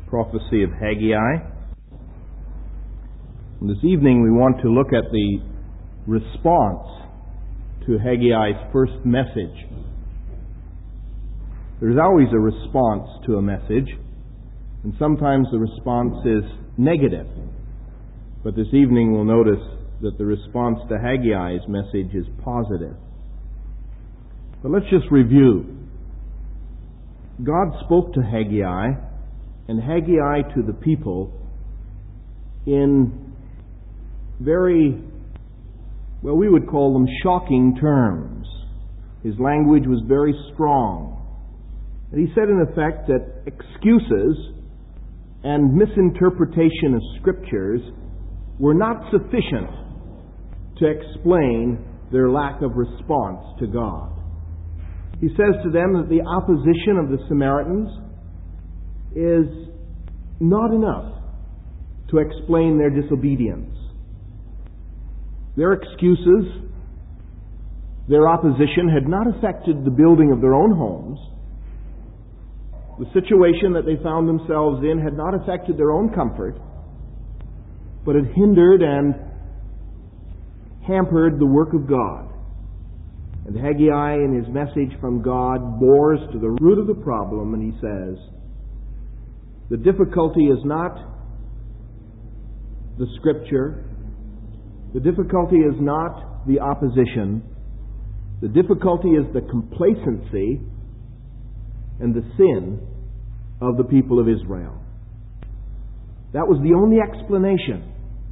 prophecy of Haggai. And this evening we want to look at the response to Haggai's first message. There's always a response to a message, and sometimes the response is negative. But this evening we'll notice that the response to Haggai's message is positive. But let's just review. God spoke to Haggai, and Haggai to the people in very, we would call them shocking terms. His language was very strong. And he said in effect that excuses and misinterpretation of scriptures were not sufficient to explain their lack of response to God. He says to them that the opposition of the Samaritans is not enough to explain their disobedience. Their excuses, their opposition had not affected the building of their own homes. The situation that they found themselves in had not affected their own comfort, but it hindered and hampered the work of God. And Haggai, in his message from God, bores to the root of the problem, and he says, the difficulty is not the Scripture. The difficulty is not the opposition. The difficulty is the complacency and the sin of the people of Israel. That was the only explanation.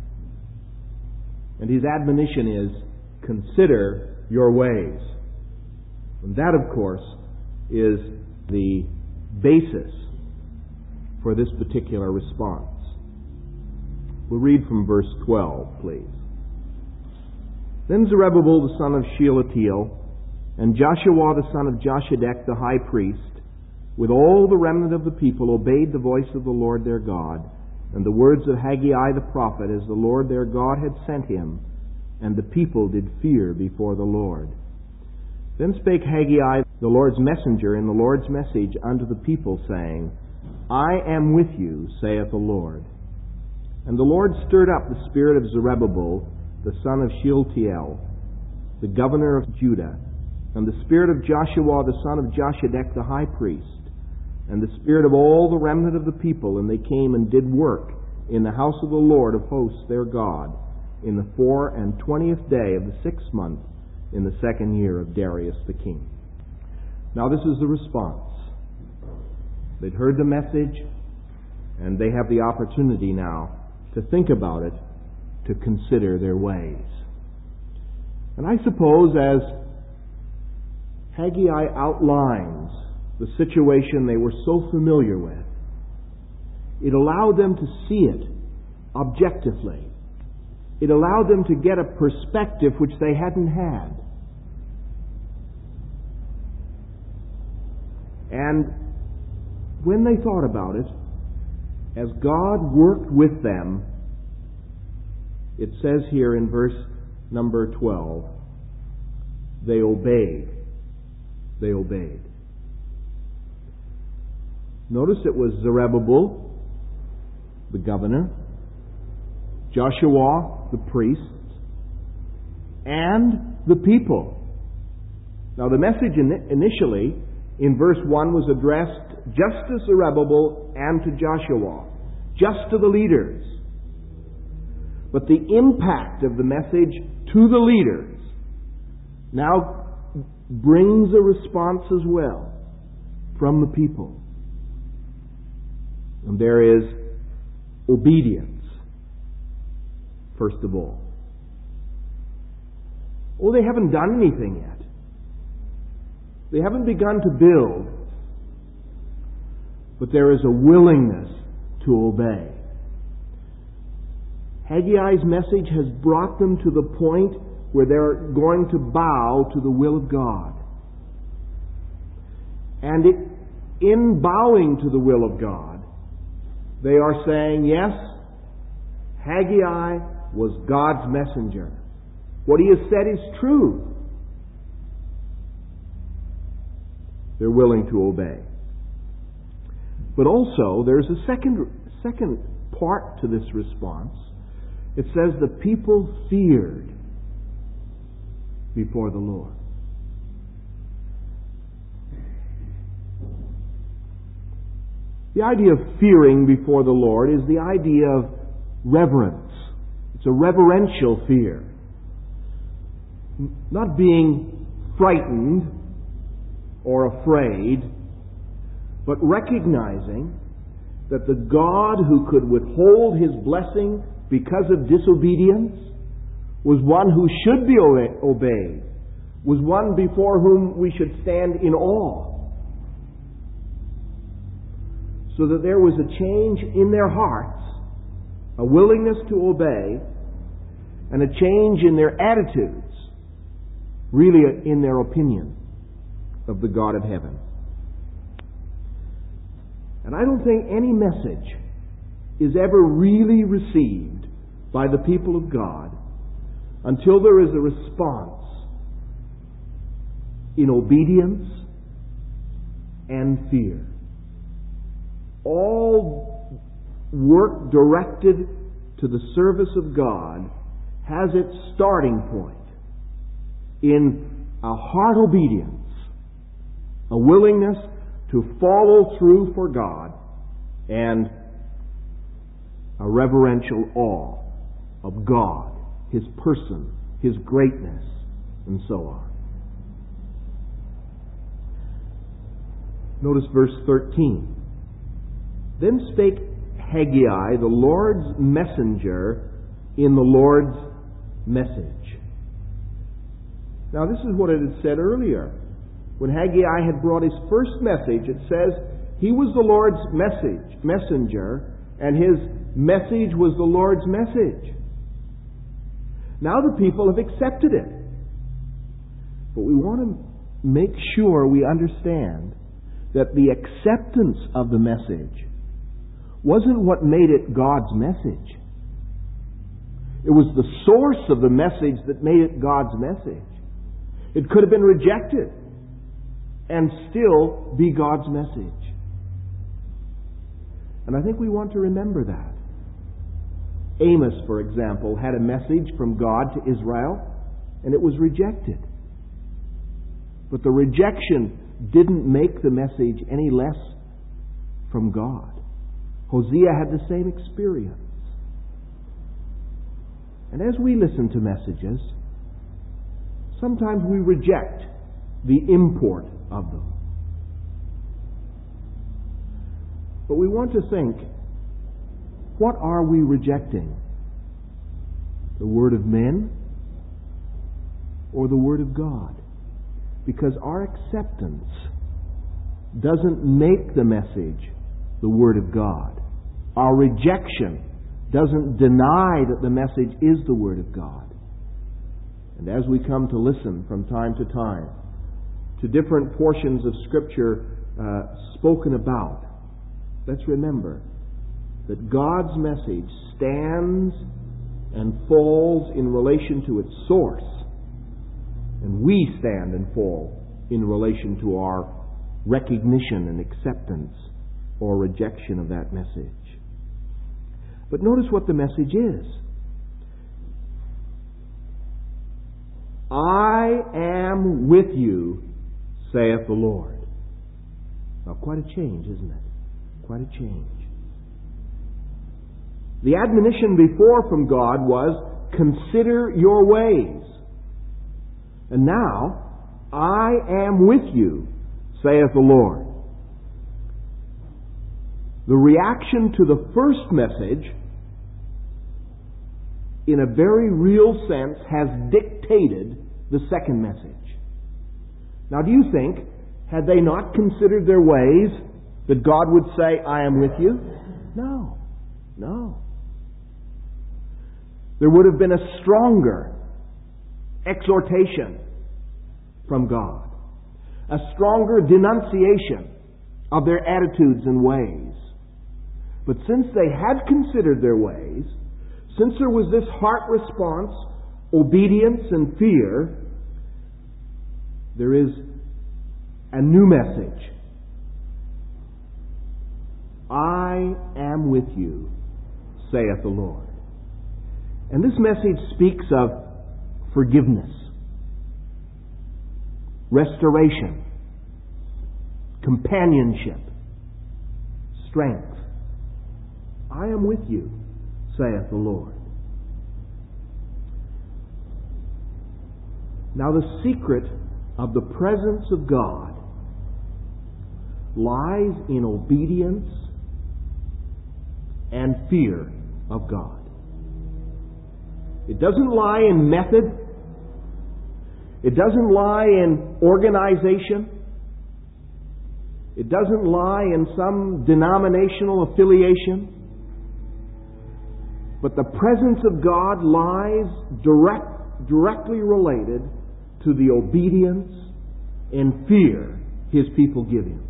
And his admonition is, consider your ways. And that, of course, is the basis for this particular response. We'll read from verse 12, please. Then Zerubbabel the son of Shealtiel, and Joshua the son of Joshadek the high priest, with all the remnant of the people, obeyed the voice of the Lord their God, and the words of Haggai the prophet, as the Lord their God had sent him, and the people did fear before the Lord. Then spake Haggai the Lord's messenger in the Lord's message unto the people, saying, I am with you, saith the Lord. And the Lord stirred up the spirit of Zerubbabel, the son of Shealtiel, the governor of Judah, and the spirit of Joshua, the son of Joshadek, the high priest, and the spirit of all the remnant of the people, and they came and did work in the house of the Lord of hosts their God, in the 24th day of the 6th month, in the 2nd year of Darius the king. Now this is the response. They'd heard the message, and they have the opportunity now to think about it, to consider their ways. And I suppose as Haggai outlines the situation they were so familiar with, it allowed them to see it objectively. It allowed them to get a perspective which they hadn't had. And when they thought about it, as God worked with them, it says here in verse number 12, they obeyed. They obeyed. Notice it was Zerubbabel, the governor, Joshua, the priest, and the people. Now the message initially in verse 1 was addressed just to Zerubbabel and to Joshua, just to the leaders. But the impact of the message to the leaders now brings a response as well from the people. And there is obedience, first of all. Oh, they haven't done anything yet. They haven't begun to build. But there is a willingness to obey. Haggai's message has brought them to the point where they're going to bow to the will of God. And in bowing to the will of God, they are saying, yes, Haggai was God's messenger. What he has said is true. They're willing to obey. But also, there's a second part to this response. It says the people feared before the Lord. The idea of fearing before the Lord is the idea of reverence. It's a reverential fear. Not being frightened or afraid, but recognizing that the God who could withhold His blessing because of disobedience was one who should be obeyed, was one before whom we should stand in awe. So that there was a change in their hearts, a willingness to obey, and a change in their attitudes, really in their opinion of the God of heaven. And I don't think any message is ever really received by the people of God until there is a response in obedience and fear. All work directed to the service of God has its starting point in a heart obedience, a willingness to follow through for God, and a reverential awe of God, His person, His greatness, and so on. Notice verse 13. Then spake Haggai, the Lord's messenger, in the Lord's message. Now this is what it had said earlier. When Haggai had brought his first message, it says he was the Lord's messenger, and his message was the Lord's message. Now the people have accepted it. But we want to make sure we understand that the acceptance of the message wasn't what made it God's message. It was the source of the message that made it God's message. It could have been rejected and still be God's message. And I think we want to remember that. Amos, for example, had a message from God to Israel, and it was rejected. But the rejection didn't make the message any less from God. Hosea had the same experience. And as we listen to messages, sometimes we reject the import of them. But we want to think, what are we rejecting? The word of men or the word of God? Because our acceptance doesn't make the message the word of God. Our rejection doesn't deny that the message is the word of God. And as we come to listen from time to time to different portions of Scripture spoken about, let's remember that God's message stands and falls in relation to its source, and we stand and fall in relation to our recognition and acceptance or rejection of that message. But notice what the message is. I am with you, saith the Lord. Now, quite a change, isn't it? Quite a change. The admonition before from God was, consider your ways. And now, I am with you, saith the Lord. The reaction to the first message, in a very real sense, has dictated the second message. Now, do you think, had they not considered their ways, that God would say, I am with you? No. No. There would have been a stronger exhortation from God, a stronger denunciation of their attitudes and ways. But since they had considered their ways, since there was this heart response, obedience and fear, there is a new message. I am with you, saith the Lord. And this message speaks of forgiveness, restoration, companionship, strength. I am with you, saith the Lord. Now the secret of the presence of God lies in obedience and fear of God. It doesn't lie in method. It doesn't lie in organization. It doesn't lie in some denominational affiliation. But the presence of God lies directly related to the obedience and fear His people give Him.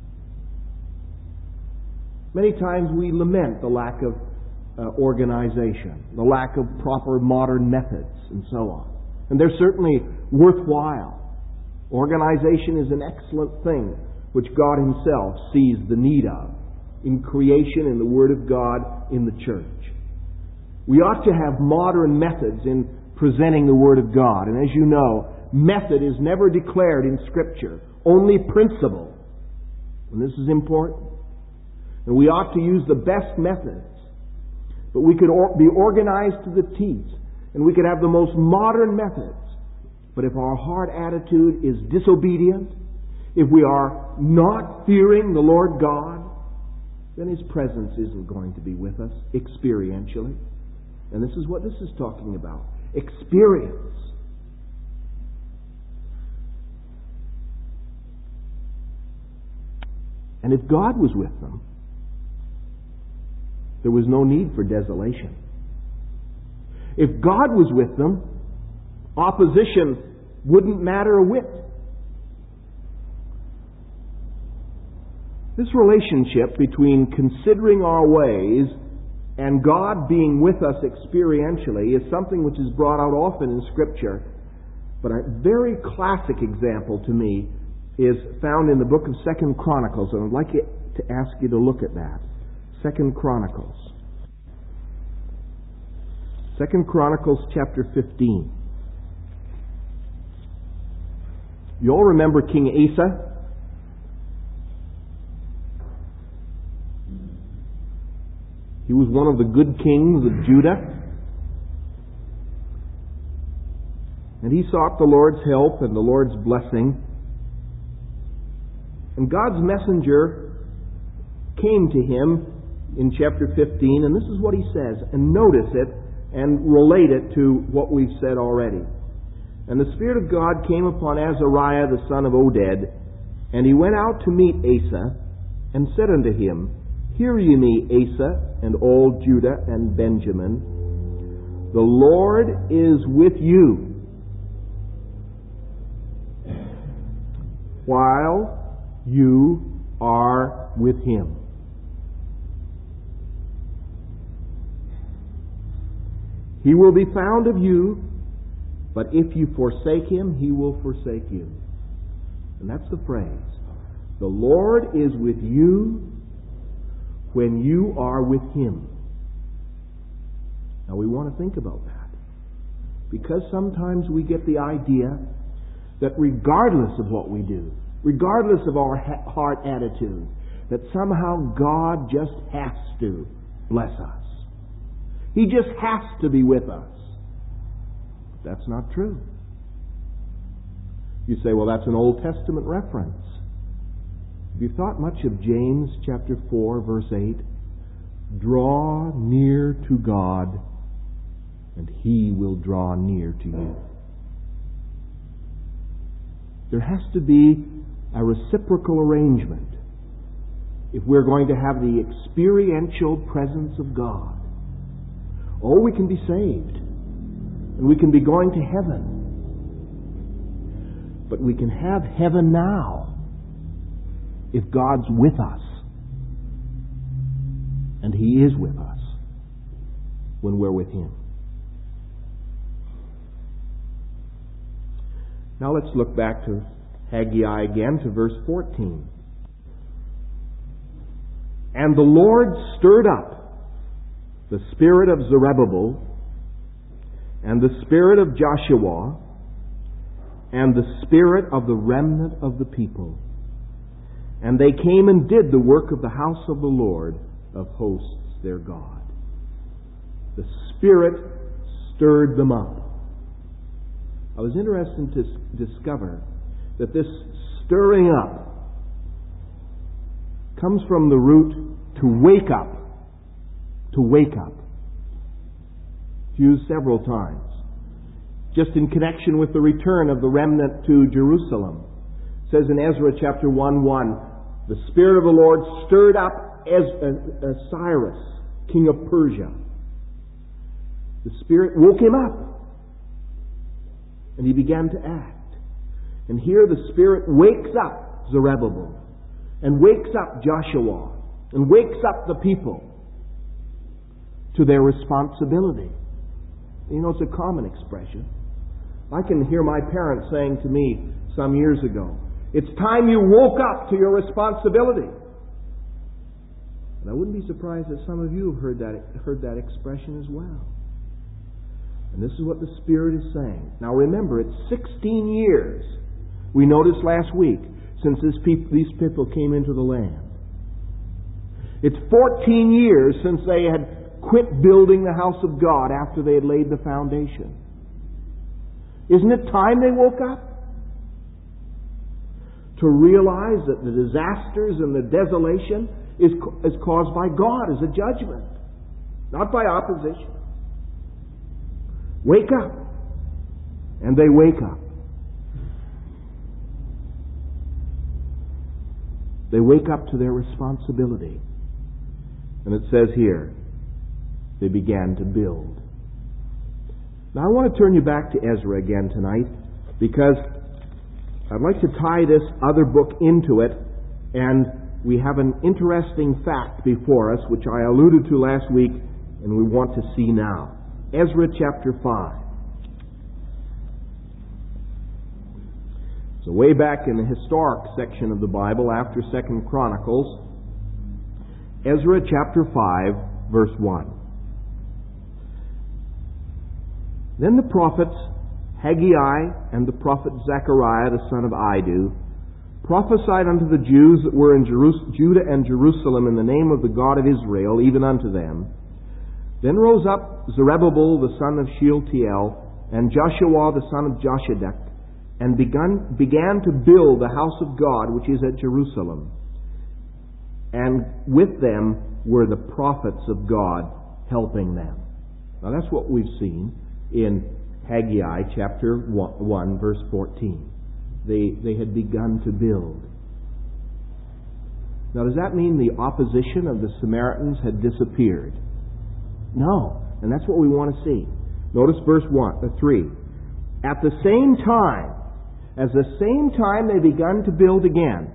Many times we lament the lack of organization, the lack of proper modern methods, and so on. And they're certainly worthwhile. Organization is an excellent thing which God Himself sees the need of in creation, in the Word of God, in the church. We ought to have modern methods in presenting the Word of God. And as you know, method is never declared in Scripture, only principle. And this is important. And we ought to use the best methods. But we could be organized to the teeth, and we could have the most modern methods. But if our heart attitude is disobedient, if we are not fearing the Lord God, then His presence isn't going to be with us experientially. And this is what this is talking about. Experience. And if God was with them, there was no need for desolation. If God was with them, opposition wouldn't matter a whit. This relationship between considering our ways and God being with us experientially is something which is brought out often in Scripture. But a very classic example to me is found in the book of 2 Chronicles, and I'd like to ask you to look at that. 2 Chronicles. 2 Chronicles chapter 15. You all remember King Asa? He was one of the good kings of Judah. And he sought the Lord's help and the Lord's blessing. And God's messenger came to him in chapter 15, and this is what he says. And notice it and relate it to what we've said already. And the Spirit of God came upon Azariah the son of Oded, and he went out to meet Asa, and said unto him, Hear ye me, Asa, and all Judah and Benjamin. The Lord is with you, while you are with Him. He will be found of you, but if you forsake Him, He will forsake you. And that's the phrase. The Lord is with you when you are with Him. Now we want to think about that. Because sometimes we get the idea that regardless of what we do, regardless of our heart attitude, that somehow God just has to bless us. He just has to be with us. That's not true. You say, well, that's an Old Testament reference. Have you thought much of James chapter 4, verse 8? Draw near to God, and He will draw near to you. There has to be a reciprocal arrangement if we're going to have the experiential presence of God. Oh, we can be saved, and we can be going to heaven. But we can have heaven now if God's with us. And He is with us when we're with Him. Now let's look back to Haggai again, to verse 14. And the Lord stirred up the spirit of Zerubbabel and the spirit of Joshua and the spirit of the remnant of the people. And they came and did the work of the house of the Lord of hosts, their God. The Spirit stirred them up. I was interested to discover that this stirring up comes from the root to wake up. To wake up. It's used several times. Just in connection with the return of the remnant to Jerusalem. It says in Ezra chapter 1:1, the Spirit of the Lord stirred up Cyrus, king of Persia. The Spirit woke him up. And he began to act. And here the Spirit wakes up Zerubbabel. And wakes up Joshua. And wakes up the people to their responsibility. You know, it's a common expression. I can hear my parents saying to me some years ago, "It's time you woke up to your responsibility." And I wouldn't be surprised that some of you have heard that expression as well. And this is what the Spirit is saying. Now remember, it's 16 years, we noticed last week, since these people came into the land. It's 14 years since they had quit building the house of God after they had laid the foundation. Isn't it time they woke up? To realize that the disasters and the desolation is caused by God as a judgment, not by opposition. Wake up. And they wake up. They wake up to their responsibility. And it says here, they began to build. Now I want to turn you back to Ezra again tonight, because I'd like to tie this other book into it, and we have an interesting fact before us, which I alluded to last week, and we want to see now. Ezra chapter 5. So way back in the historic section of the Bible, after 2 Chronicles, Ezra chapter 5, verse 1. Then the prophets Haggai and the prophet Zechariah, the son of Iddo, prophesied unto the Jews that were in Judah and Jerusalem in the name of the God of Israel, even unto them. Then rose up Zerubbabel, the son of Shealtiel, and Joshua, the son of Joshadek, and began to build the house of God, which is at Jerusalem. And with them were the prophets of God helping them. Now that's what we've seen in Haggai chapter 1, verse 14. They had begun to build. Now does that mean the opposition of the Samaritans had disappeared? No. And that's what we want to see. Notice verse 3. At the same time, they begun to build again,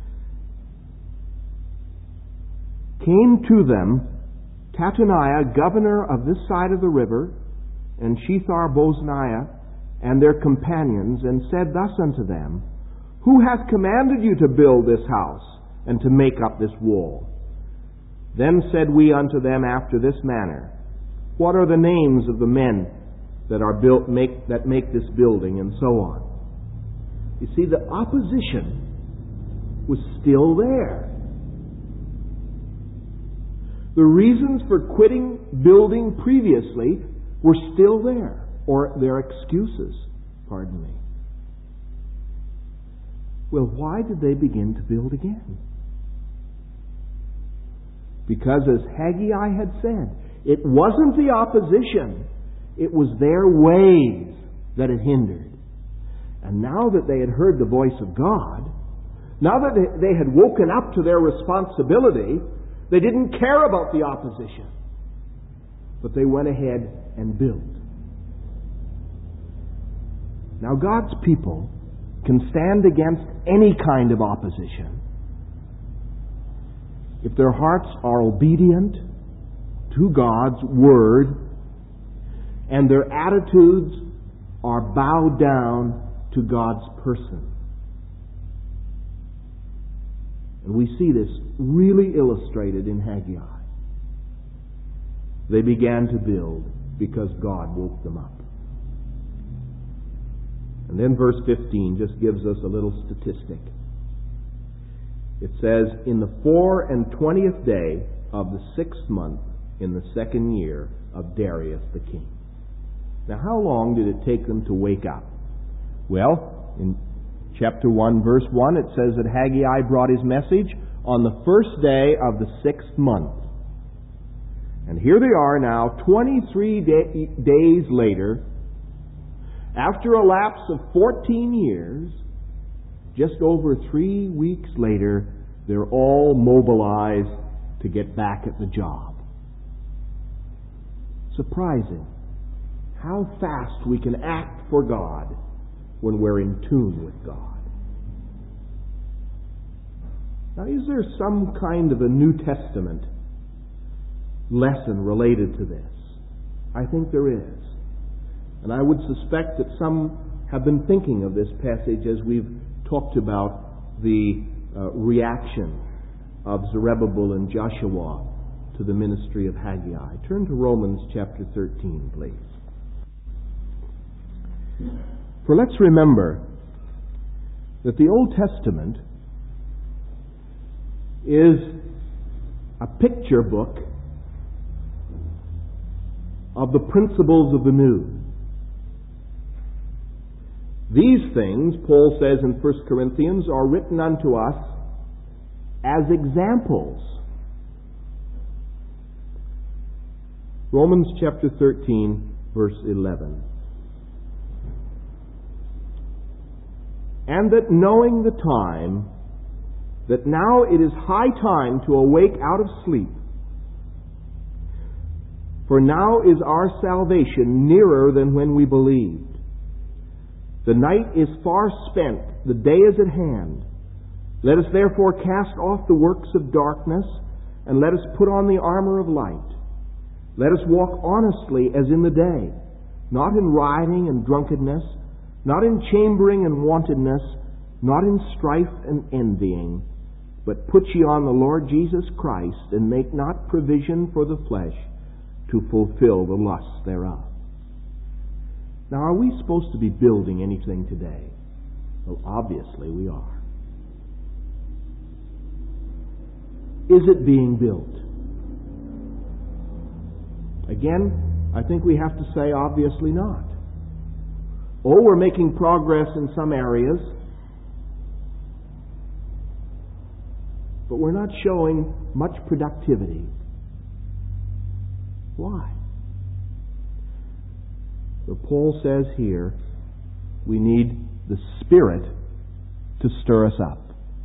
came to them Tattaniah, governor of this side of the river, and Shethar-Bozniah, and their companions, and said thus unto them, Who hath commanded you to build this house, and to make up this wall? Then said we unto them after this manner, What are the names of the men that are that make this building, and so on? You see, the opposition was still there. The reasons for quitting building previously were still there, or their excuses, pardon me. Well, why did they begin to build again? Because as Haggai had said, it wasn't the opposition, it was their ways that it hindered. And now that they had heard the voice of God, now that they had woken up to their responsibility, they didn't care about the opposition. But they went ahead and built. Now God's people can stand against any kind of opposition if their hearts are obedient to God's Word and their attitudes are bowed down to God's person. And we see this really illustrated in Haggai. They began to build because God woke them up. And then verse 15 just gives us a little statistic. It says, in the 24th day of the 6th month, in the 2nd year of Darius the king. Now, how long did it take them to wake up? Well, in chapter 1, verse 1, it says that Haggai brought his message on the 1st day of the 6th month. And here they are now, 23 days later, after a lapse of 14 years, just over 3 weeks later, they're all mobilized to get back at the job. Surprising how fast we can act for God when we're in tune with God. Now, is there some kind of a New Testament lesson related to this? I think there is. And I would suspect that some have been thinking of this passage as we've talked about the reaction of Zerubbabel and Joshua to the ministry of Haggai. Turn to Romans chapter 13, please. For let's remember that the Old Testament is a picture book of the principles of the New. These things, Paul says in 1 Corinthians, are written unto us as examples. Romans chapter 13, verse 11. And that knowing the time, that now it is high time to awake out of sleep, for now is our salvation nearer than when we believed. The night is far spent, the day is at hand. Let us therefore cast off the works of darkness, and let us put on the armor of light. Let us walk honestly as in the day, not in rioting and drunkenness, not in chambering and wantonness, not in strife and envying, but put ye on the Lord Jesus Christ, and make not provision for the flesh to fulfill the lusts thereof. Now, are we supposed to be building anything today? Well, obviously we are. Is it being built? Again, I think we have to say obviously not. Oh, we're making progress in some areas, but we're not showing much productivity. Why? So Paul says here, we need the Spirit to stir us up.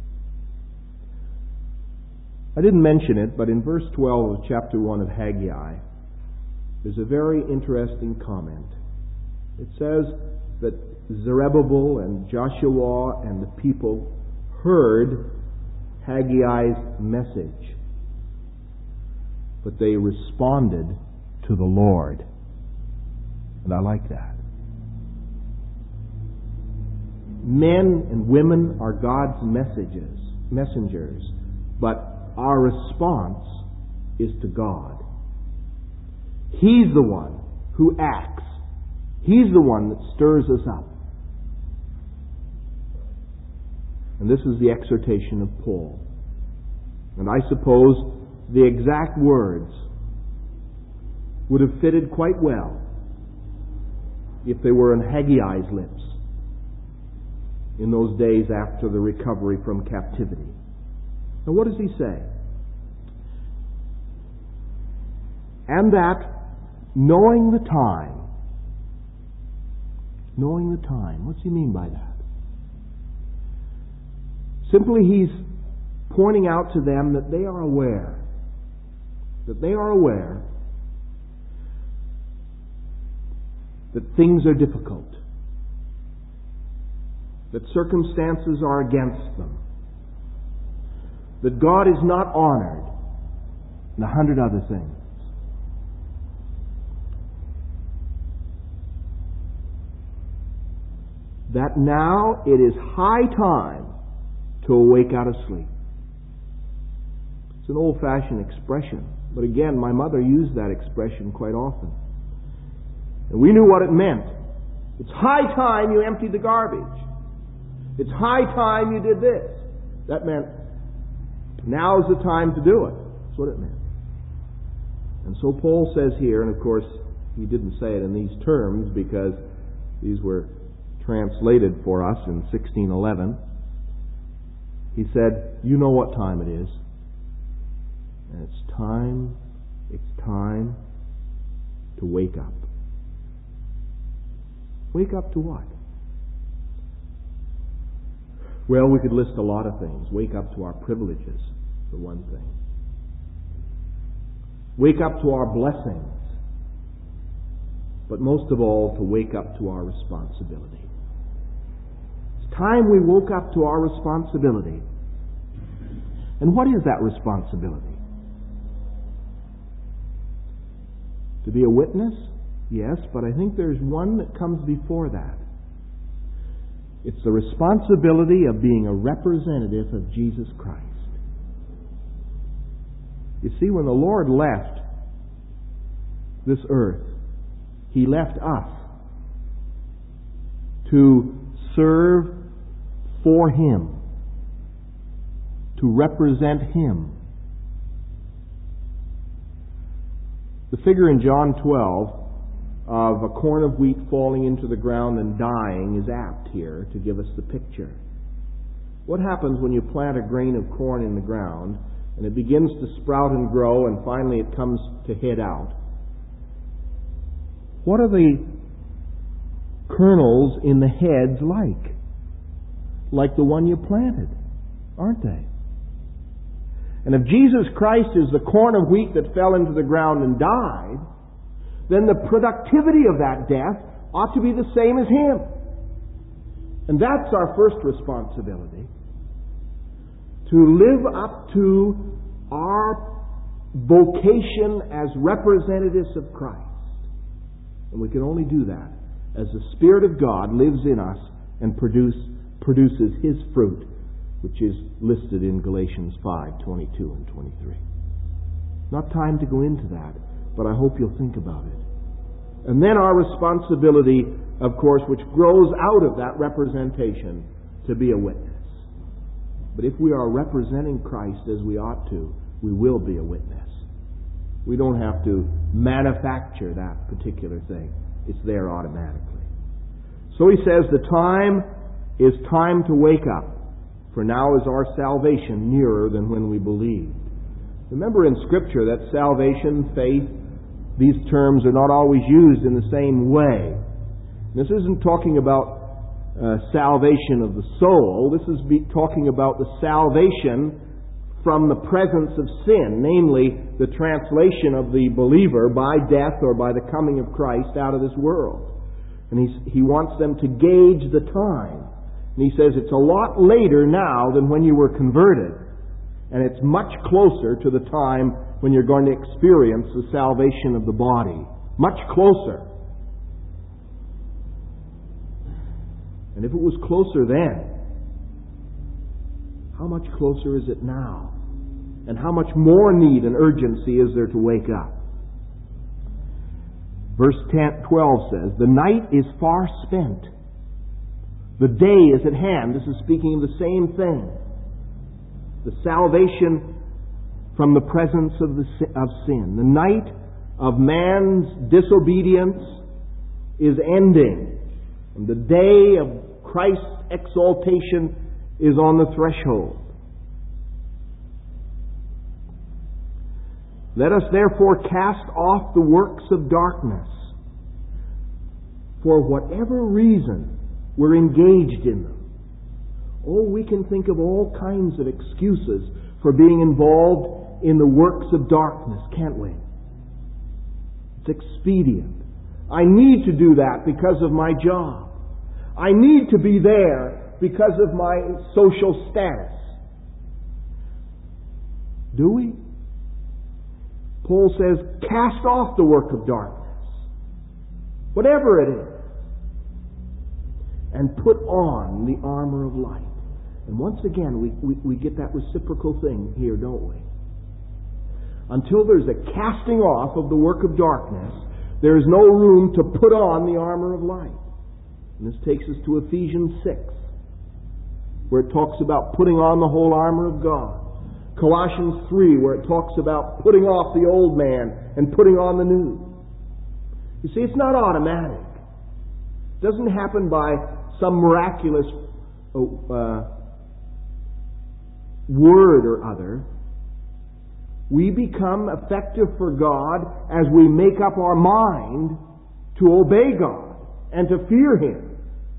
I didn't mention it, but in verse 12 of chapter 1 of Haggai, there's a very interesting comment. It says that Zerubbabel and Joshua and the people heard Haggai's message, but they responded to the Lord. And I like that. Men and women are God's messengers, but our response is to God. He's the one who acts. He's the one that stirs us up. And this is the exhortation of Paul. And I suppose the exact words would have fitted quite well if they were on Haggai's lips in those days after the recovery from captivity. Now, what does he say? And that, knowing the time. What's he mean by that? Simply, he's pointing out to them that they are aware that things are difficult, that circumstances are against them, that God is not honored, and 100 other things. That now it is high time to awake out of sleep. It's an old-fashioned expression. But again, my mother used that expression quite often. And we knew what it meant. It's high time you emptied the garbage. It's high time you did this. That meant now's the time to do it. That's what it meant. And so Paul says here, and of course he didn't say it in these terms because these were translated for us in 1611. He said, you know what time it is. And it's time to wake up. Wake up to what? Well, we could list a lot of things. Wake up to our privileges, for one thing. Wake up to our blessings. But most of all, to wake up to our responsibility. It's time we woke up to our responsibility. And what is that responsibility? To be a witness? Yes, but I think there's one that comes before that. It's the responsibility of being a representative of Jesus Christ. You see, when the Lord left this earth, He left us to serve for Him, to represent Him. The figure in John 12 of a corn of wheat falling into the ground and dying is apt here to give us the picture. What happens when you plant a grain of corn in the ground and it begins to sprout and grow and finally it comes to head out? What are the kernels in the heads like? Like the one you planted, aren't they? And if Jesus Christ is the corn of wheat that fell into the ground and died, then the productivity of that death ought to be the same as Him. And that's our first responsibility. To live up to our vocation as representatives of Christ. And we can only do that as the Spirit of God lives in us and produces His fruit, which is listed in Galatians 5:22 and 23. Not time to go into that, but I hope you'll think about it. And then our responsibility, of course, which grows out of that representation, to be a witness. But if we are representing Christ as we ought to, we will be a witness. We don't have to manufacture that particular thing. It's there automatically. So he says the time is time to wake up, for now is our salvation nearer than when we believed. Remember in Scripture that salvation, faith, these terms are not always used in the same way. This isn't talking about salvation of the soul. This is talking about the salvation from the presence of sin, namely the translation of the believer by death or by the coming of Christ out of this world. And he wants them to gauge the time. And he says it's a lot later now than when you were converted. And it's much closer to the time when you're going to experience the salvation of the body. Much closer. And if it was closer then, how much closer is it now? And how much more need and urgency is there to wake up? Verse 12 says, the night is far spent. The day is at hand. This is speaking of the same thing. The salvation from the presence of sin. The night of man's disobedience is ending. And the day of Christ's exaltation is on the threshold. Let us therefore cast off the works of darkness. For whatever reason we're engaged in them. Oh, we can think of all kinds of excuses for being involved in the works of darkness, can't we? It's expedient. I need to do that because of my job. I need to be there because of my social status. Do we? Paul says, cast off the work of darkness, whatever it is, and put on the armor of light. And once again, we get that reciprocal thing here, don't we? until there's a casting off of the work of darkness, there is no room to put on the armor of light. And this takes us to Ephesians 6, where it talks about putting on the whole armor of God. Colossians 3, where it talks about putting off the old man and putting on the new. You see, it's not automatic. It doesn't happen by some miraculous word or other. We become effective for God as we make up our mind to obey God and to fear Him.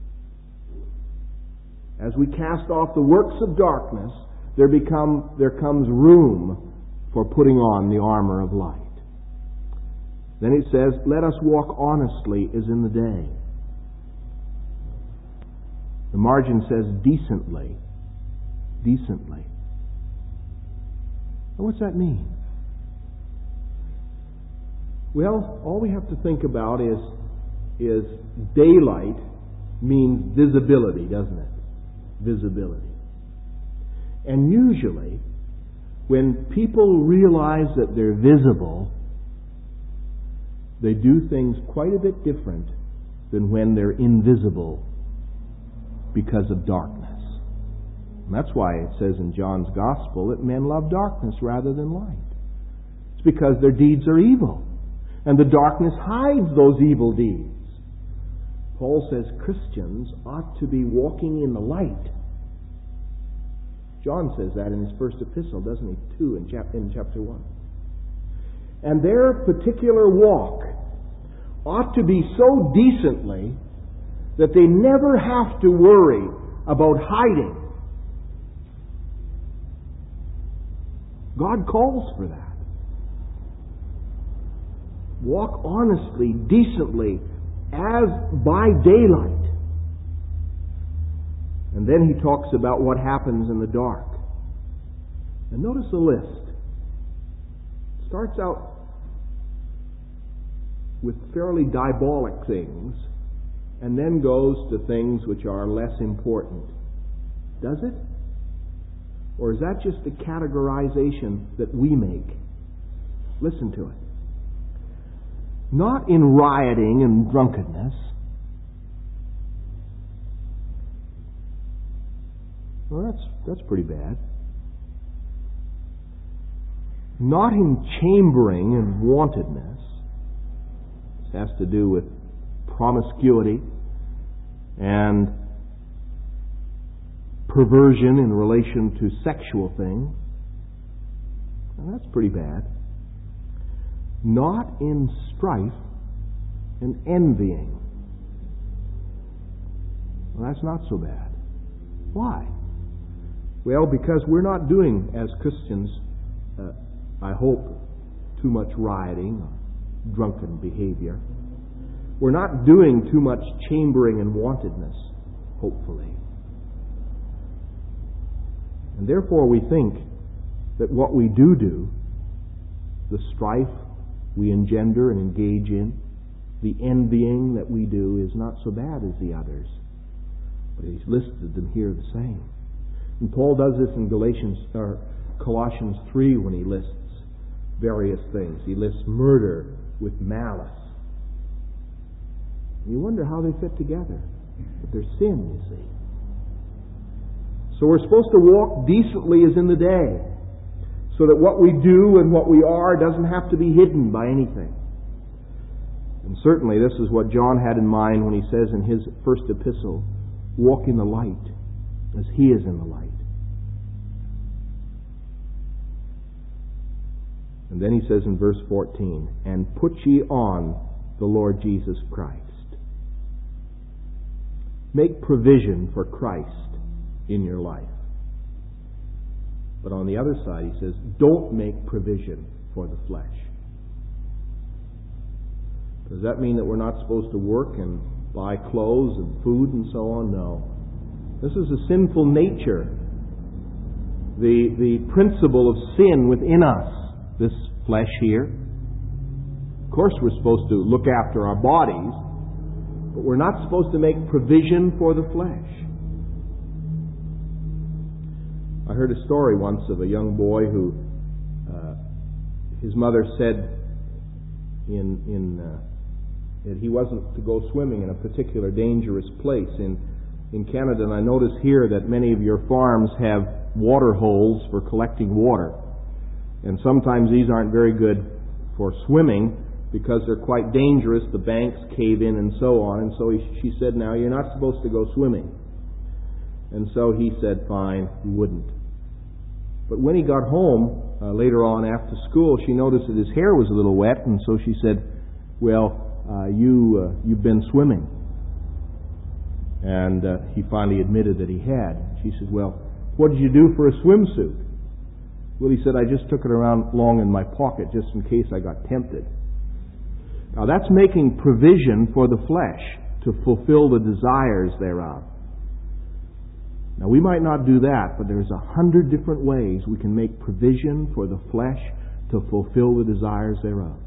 As we cast off the works of darkness, there comes room for putting on the armor of light. Then it says, let us walk honestly as in the day. The margin says decently. Decently. Now, what's that mean? Well, all we have to think about is daylight means visibility, doesn't it? Visibility. And usually, when people realize that they're visible, they do things quite a bit different than when they're invisible because of darkness. And that's why it says in John's Gospel that men love darkness rather than light. It's because their deeds are evil. And the darkness hides those evil deeds. Paul says Christians ought to be walking in the light. John says that in his first epistle, doesn't he? 2 in chapter 1. And their particular walk ought to be so decently that they never have to worry about hiding. God calls for that. Walk honestly, decently, as by daylight. And then he talks about what happens in the dark. And notice the list. It starts out with fairly diabolic things, and then goes to things which are less important. Does it? Or is that just a categorization that we make? Listen to it. Not in rioting and drunkenness. Well, that's pretty bad. Not in chambering and wantedness. This has to do with promiscuity and perversion in relation to sexual things. Well, that's pretty bad. Not in strife and envying. Well, that's not so bad. Why? Well, because we're not doing, as Christians, I hope, too much rioting or drunken behavior. We're not doing too much chambering and wantedness, hopefully. And therefore we think that what we do, the strife we engender and engage in, the envying that we do, is not so bad as the others. But he's listed them here the same. And Paul does this in Colossians 3 when he lists various things. He lists murder with malice. You wonder how they fit together. But they're sin, you see. So we're supposed to walk decently as in the day, so that what we do and what we are doesn't have to be hidden by anything. And certainly this is what John had in mind when he says in his first epistle, walk in the light as he is in the light. And then he says in verse 14, and put ye on the Lord Jesus Christ. Make provision for Christ in your life. But on the other side, he says, don't make provision for the flesh. Does that mean that we're not supposed to work and buy clothes and food and so on? No. This is a sinful nature. The principle of sin within us, this flesh here. Of course, we're supposed to look after our bodies, but we're not supposed to make provision for the flesh. I heard a story once of a young boy who his mother said that he wasn't to go swimming in a particular dangerous place in Canada. And I notice here that many of your farms have water holes for collecting water. And sometimes these aren't very good for swimming because they're quite dangerous. The banks cave in and so on. And so she said, now, you're not supposed to go swimming. And so he said, fine, he wouldn't. But when he got home later on after school, she noticed that his hair was a little wet, and so she said, well, you've been swimming. And he finally admitted that he had. She said, well, what did you do for a swimsuit? Well, he said, I just took it around long in my pocket just in case I got tempted. Now that's making provision for the flesh to fulfill the desires thereof. Now we might not do that, but there's 100 different ways we can make provision for the flesh to fulfill the desires thereof.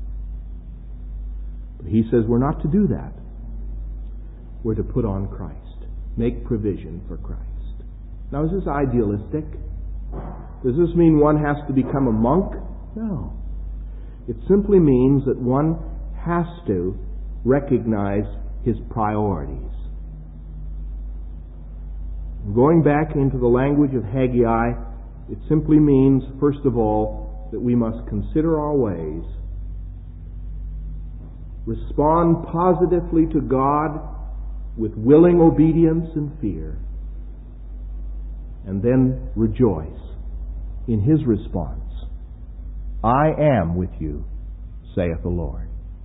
But he says we're not to do that. We're to put on Christ. Make provision for Christ. Now is this idealistic? Does this mean one has to become a monk? No. It simply means that one has to recognize his priorities. Going back into the language of Haggai, it simply means, first of all, that we must consider our ways, respond positively to God with willing obedience and fear, and then rejoice in His response. I am with you, saith the Lord.